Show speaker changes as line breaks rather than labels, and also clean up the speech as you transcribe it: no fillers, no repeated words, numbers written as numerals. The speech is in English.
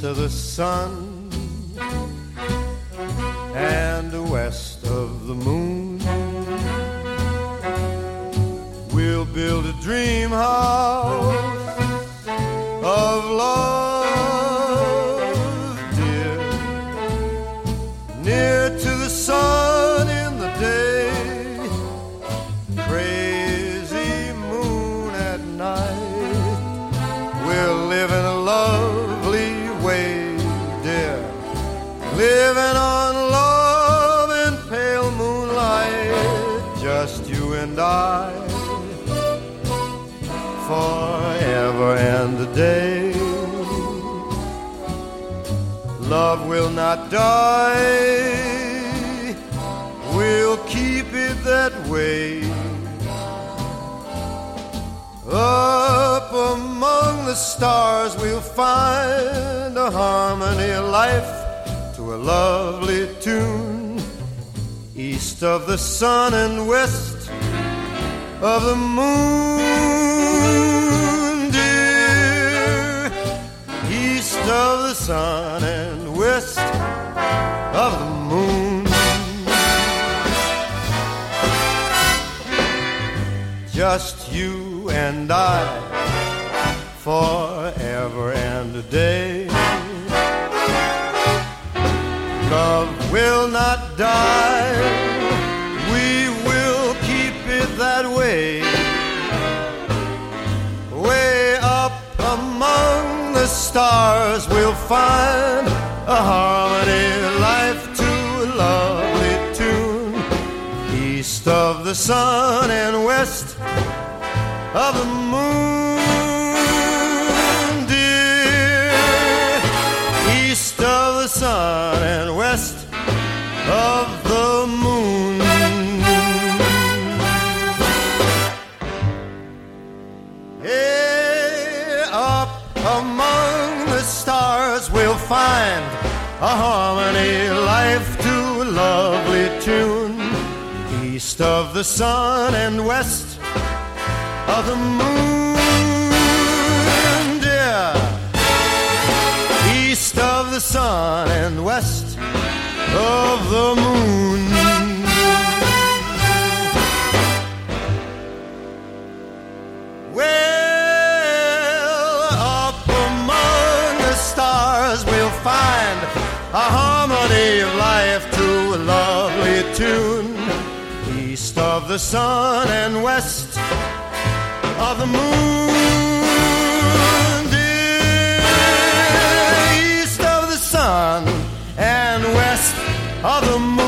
of the sun and west of the moon. We'll build a dream house of love, dear, near to the sun in the day, crazy moon at night. We'll live in a lovely way, dear, living on love and pale moonlight, just you and I, forever and a day. Love will not die, we'll keep it that way. Up among the stars we'll find a harmony of life to a lovely tune. East of the sun and west of the moon, dear. East of the sun and west of the moon. Just you and I, forever and a day. Love will not die, we will keep it that way. Way up among the stars we'll find a harmony, life to a lovely tune. East of the sun and west of the moon, dear. East of the sun and west of the moon. Hey, up among the stars we'll find a harmony, life to a lovely tune. East of the sun and west of the moon, dear. East of the sun and west of the moon. Well, up among the stars we'll find a harmony of life to a lovely tune. East of the sun and west of the moon, dear. East of the sun and west of the moon.